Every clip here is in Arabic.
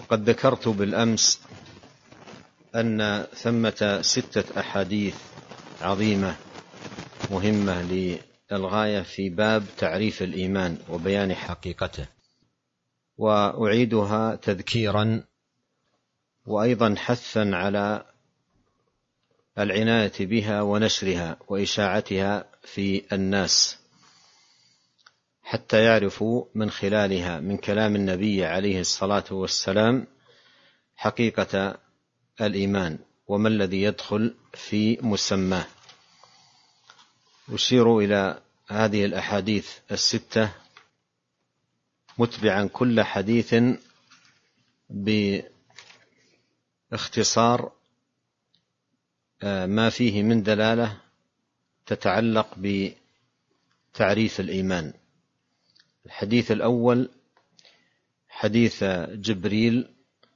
قد ذكرت بالأمس أن ثمة 6 أحاديث عظيمة مهمة للغاية في باب تعريف الإيمان وبيان حقيقته، وأعيدها تذكيرا وأيضا حثا على العناية بها ونشرها وإشاعتها في الناس حتى يعرفوا من خلالها من كلام النبي عليه الصلاة والسلام حقيقة الإيمان وما الذي يدخل في مسماه. أشير إلى هذه الأحاديث 6 متبعا كل حديث باختصار ما فيه من دلالة تتعلق بتعريف الإيمان. الحديث الأول حديث جبريل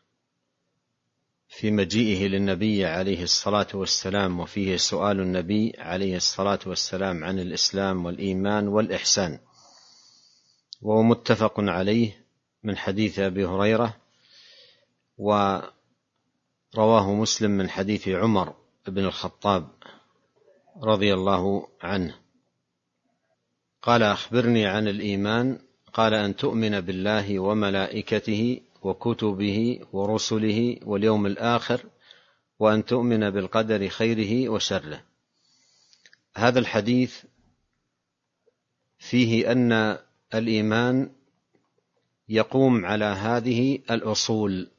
في مجيئه للنبي عليه الصلاة والسلام، وفيه سؤال النبي عليه الصلاة والسلام عن الإسلام والإيمان والإحسان، وهو متفق عليه من حديث أبي هريرة، ورواه مسلم من حديث عمر بن الخطاب رضي الله عنه قال: أخبرني عن الإيمان. قال: أن تؤمن بالله وملائكته وكتبه ورسله واليوم الآخر، وأن تؤمن بالقدر خيره وشره. هذا الحديث فيه أن الإيمان يقوم على هذه الأصول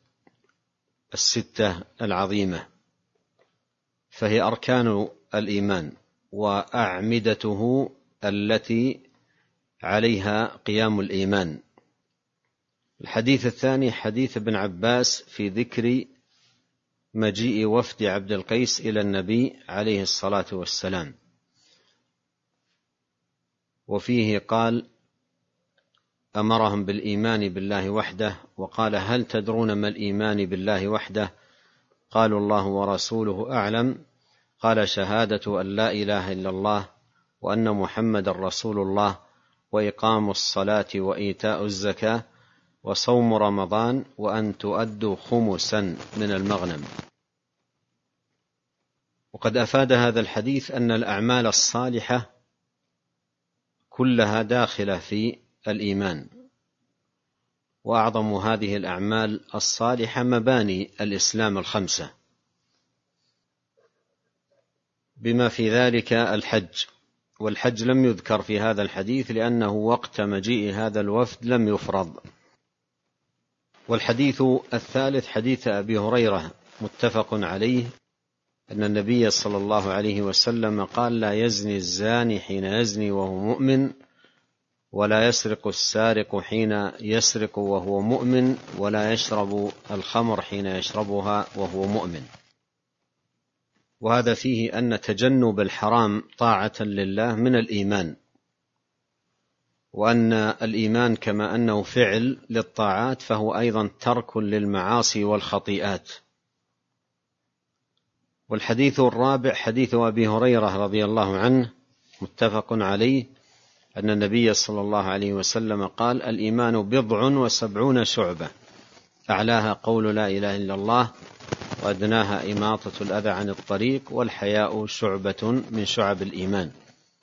6 العظيمة، فهي أركان الإيمان وأعمدته التي عليها قيام الإيمان. الحديث الثاني حديث ابن عباس في ذكر مجيء وفد عبد القيس إلى النبي عليه الصلاة والسلام، وفيه قال: أمرهم بالإيمان بالله وحده، وقال: هل تدرون ما الإيمان بالله وحده؟ قالوا: الله ورسوله أعلم. قال: شهادة أن لا إله إلا الله وأن محمد رسول الله، وإقام الصلاة وإيتاء الزكاة وصوم رمضان، وأن تؤدوا خمسا من المغنم. وقد أفاد هذا الحديث أن الأعمال الصالحة كلها داخلة في الإيمان، وأعظم هذه الأعمال الصالحة مباني الإسلام 5، بما في ذلك الحج. والحج لم يذكر في هذا الحديث لأنه وقت مجيء هذا الوفد لم يفرض. والحديث الثالث حديث أبي هريرة متفق عليه أن النبي صلى الله عليه وسلم قال: لا يزني الزاني حين يزني وهو مؤمن، ولا يسرق السارق حين يسرق وهو مؤمن، ولا يشرب الخمر حين يشربها وهو مؤمن. وهذا فيه أن تجنب الحرام طاعة لله من الإيمان، وأن الإيمان كما أنه فعل للطاعات فهو أيضا ترك للمعاصي والخطيئات. والحديث الرابع حديث أبي هريرة رضي الله عنه متفق عليه أن النبي صلى الله عليه وسلم قال: الإيمان 70 شعبة، أعلاها قول لا إله إلا الله، وأدناها إماطة الأذى عن الطريق، والحياء شعبة من شعب الإيمان.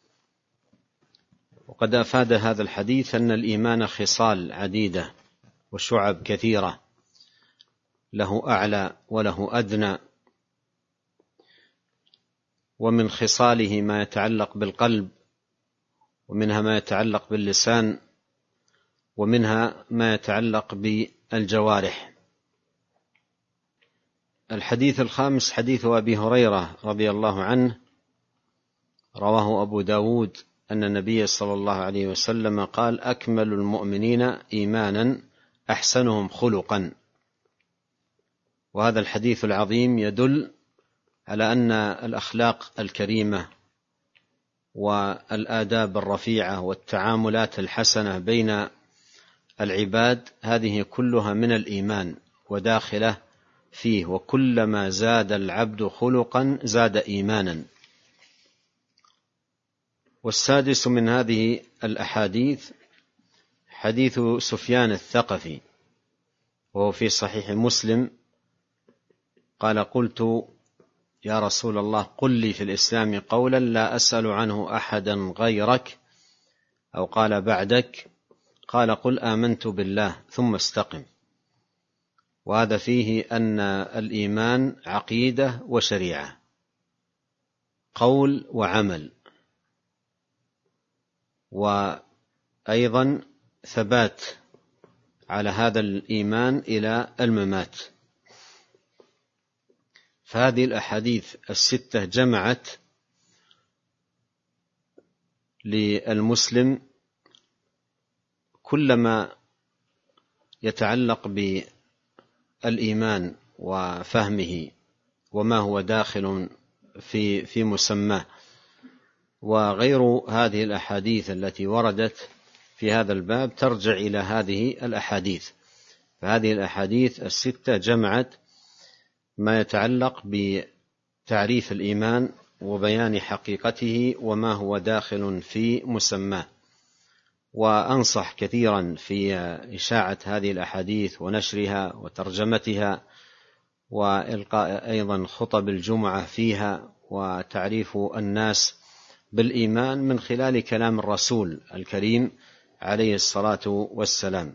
وقد أفاد هذا الحديث أن الإيمان خصال عديدة وشعب كثيرة، له أعلى وله أدنى، ومن خصاله ما يتعلق بالقلب، ومنها ما يتعلق باللسان، ومنها ما يتعلق بالجوارح. الحديث الخامس حديث أبي هريرة رضي الله عنه رواه أبو داود أن النبي صلى الله عليه وسلم قال: أكمل المؤمنين إيمانا أحسنهم خلقا. وهذا الحديث العظيم يدل على أن الأخلاق الكريمة والآداب الرفيعة والتعاملات الحسنة بين العباد هذه كلها من الإيمان وداخله فيه، وكلما زاد العبد خلقا زاد إيمانا. والسادس من هذه الأحاديث حديث سفيان الثقفي وهو في صحيح مسلم قال: قلت يا رسول الله قل لي في الإسلام قولا لا أسأل عنه أحدا غيرك، أو قال بعدك، قال: قل آمنت بالله ثم استقم. وهذا فيه أن الإيمان عقيدة وشريعة، قول وعمل، وأيضا ثبات على هذا الإيمان إلى الممات. فهذه الأحاديث الستة جمعت للمسلم كل ما يتعلق بالإيمان وفهمه وما هو داخل في مسماه. وغير هذه الأحاديث التي وردت في هذا الباب ترجع إلى هذه الأحاديث. فهذه الأحاديث الستة جمعت ما يتعلق بتعريف الإيمان وبيان حقيقته وما هو داخل في مسماه. وأنصح كثيرا في إشاعة هذه الأحاديث ونشرها وترجمتها، وإلقاء أيضا خطب الجمعة فيها، وتعريف الناس بالإيمان من خلال كلام الرسول الكريم عليه الصلاة والسلام.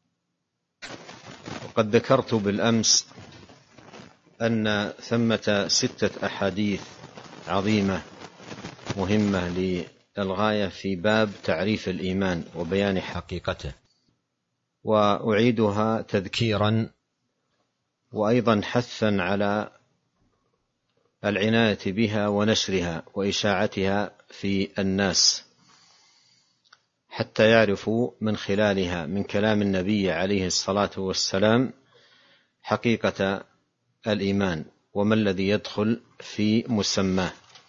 وقد ذكرت بالأمس أن ثمة 6 أحاديث عظيمة مهمة للغاية في باب تعريف الإيمان وبيان حقيقته، وأعيدها تذكيرا وأيضا حثا على العناية بها ونشرها وإشاعتها في الناس، حتى يعرفوا من خلالها من كلام النبي عليه الصلاة والسلام حقيقة الإيمان وما الذي يدخل في مسماه.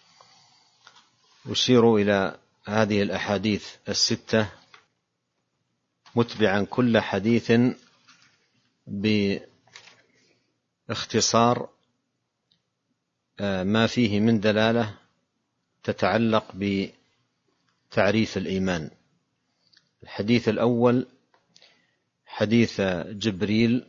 أشير إلى هذه الأحاديث الستة متبعا كل حديث باختصار ما فيه من دلالة تتعلق بتعريف الإيمان. الحديث الأول حديث جبريل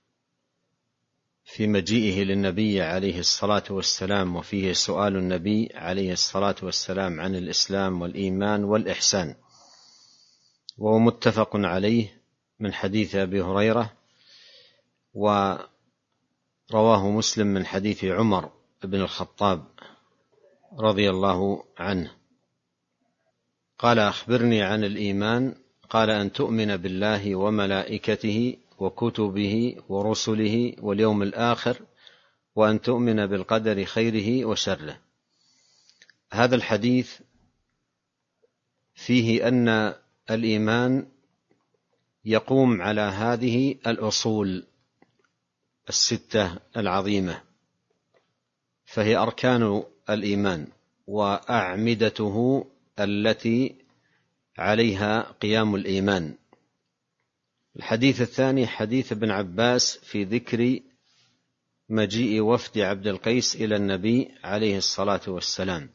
في مجيئه للنبي عليه الصلاة والسلام، وفيه سؤال النبي عليه الصلاة والسلام عن الإسلام والإيمان والإحسان، وهو متفق عليه من حديث أبي هريرة، ورواه مسلم من حديث عمر بن الخطاب رضي الله عنه قال: أخبرني عن الإيمان. قال: أن تؤمن بالله وملائكته وكتبه ورسله واليوم الآخر، وأن تؤمن بالقدر خيره وشره. هذا الحديث فيه أن الإيمان يقوم على هذه الأصول 6 العظيمة، فهي أركان الإيمان وأعمدته التي عليها قيام الإيمان. الحديث الثاني حديث ابن عباس في ذكر مجيء وفد عبد القيس إلى النبي عليه الصلاة والسلام،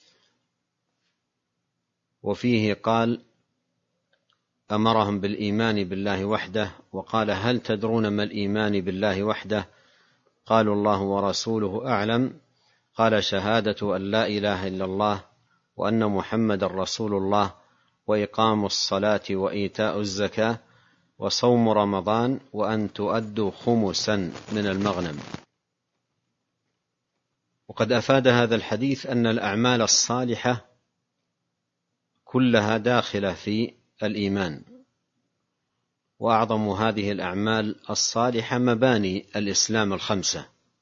وفيه قال: أمرهم بالإيمان بالله وحده، وقال: هل تدرون ما الإيمان بالله وحده؟ قالوا: الله ورسوله أعلم. قال: شهادة أن لا إله إلا الله وأن محمد رسول الله، وإقام الصلاة وإيتاء الزكاة وصوم رمضان، وأن تؤدوا خمسا من المغنم. وقد أفاد هذا الحديث أن الأعمال الصالحة كلها داخلة في الإيمان، وأعظم هذه الأعمال الصالحة مباني الإسلام 5،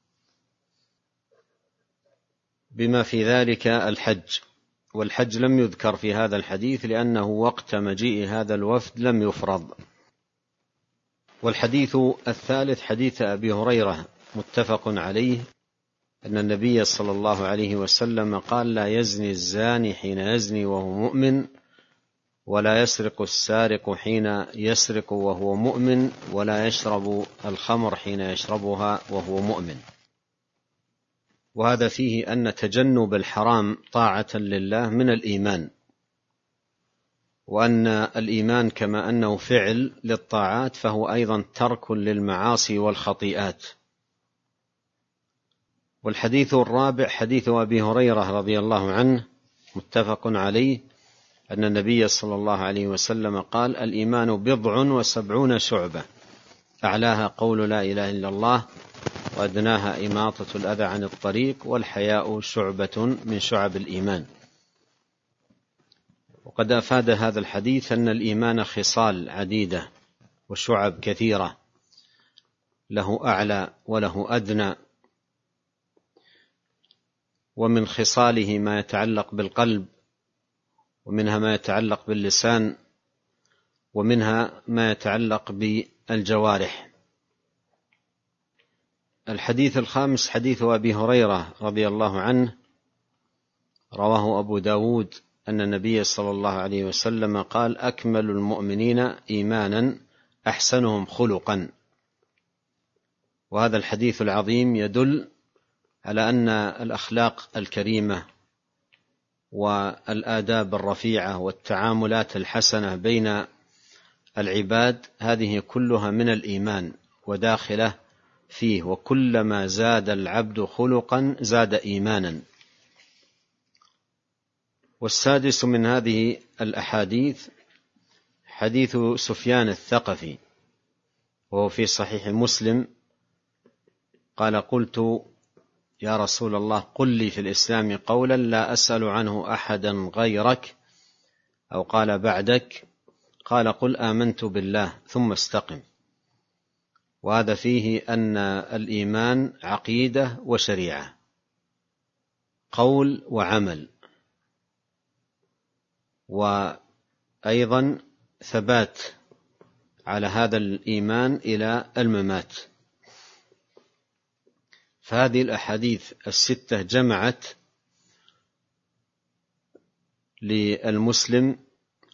بما في ذلك الحج. والحج لم يذكر في هذا الحديث لأنه وقت مجيء هذا الوفد لم يفرض. والحديث الثالث حديث أبي هريرة متفق عليه أن النبي صلى الله عليه وسلم قال: لا يزني الزاني حين يزني وهو مؤمن، ولا يسرق السارق حين يسرق وهو مؤمن، ولا يشرب الخمر حين يشربها وهو مؤمن. وهذا فيه أن تجنب الحرام طاعة لله من الإيمان، وأن الإيمان كما أنه فعل للطاعات فهو أيضا ترك للمعاصي والخطيئات. والحديث الرابع حديث أبي هريرة رضي الله عنه متفق عليه أن النبي صلى الله عليه وسلم قال: الإيمان 70 شعبة، أعلاها قول لا إله إلا الله، وأدناها إماطة الأذى عن الطريق، والحياء شعبة من شعب الإيمان. وقد أفاد هذا الحديث أن الإيمان خصال عديدة وشعب كثيرة، له أعلى وله أدنى، ومن خصاله ما يتعلق بالقلب، ومنها ما يتعلق باللسان، ومنها ما يتعلق بالجوارح. الحديث الخامس حديث أبي هريرة رضي الله عنه، رواه أبو داود أن النبي صلى الله عليه وسلم قال: أكمل المؤمنين إيمانا أحسنهم خلقا. وهذا الحديث العظيم يدل على أن الأخلاق الكريمة والآداب الرفيعة والتعاملات الحسنة بين العباد هذه كلها من الإيمان وداخله فيه، وكلما زاد العبد خلقا زاد إيمانا. والسادس من هذه الأحاديث حديث سفيان الثقفي، وهو في صحيح مسلم، قال: قلت يا رسول الله قل لي في الإسلام قولا لا أسأل عنه أحدا غيرك، أو قال بعدك، قال: قل آمنت بالله ثم استقم. وهذا فيه أن الإيمان عقيدة وشريعة، قول وعمل، وأيضا ثبات على هذا الإيمان إلى الممات. فهذه الأحاديث الستة جمعت للمسلم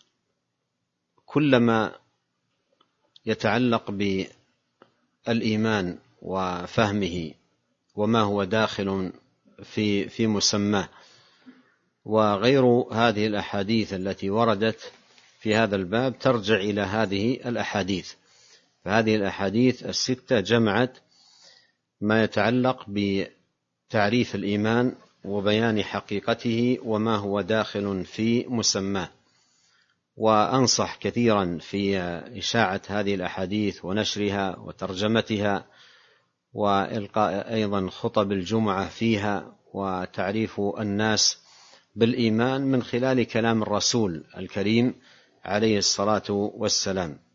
كل ما يتعلق بالإيمان وفهمه وما هو داخل في مسماه. وغير هذه الأحاديث التي وردت في هذا الباب ترجع إلى هذه الأحاديث. فهذه الأحاديث الستة جمعت ما يتعلق بتعريف الإيمان وبيان حقيقته وما هو داخل في مسماه. وأنصح كثيرا في إشاعة هذه الأحاديث ونشرها وترجمتها، وإلقاء أيضا خطب الجمعة فيها، وتعريف الناس بالإيمان من خلال كلام الرسول الكريم عليه الصلاة والسلام.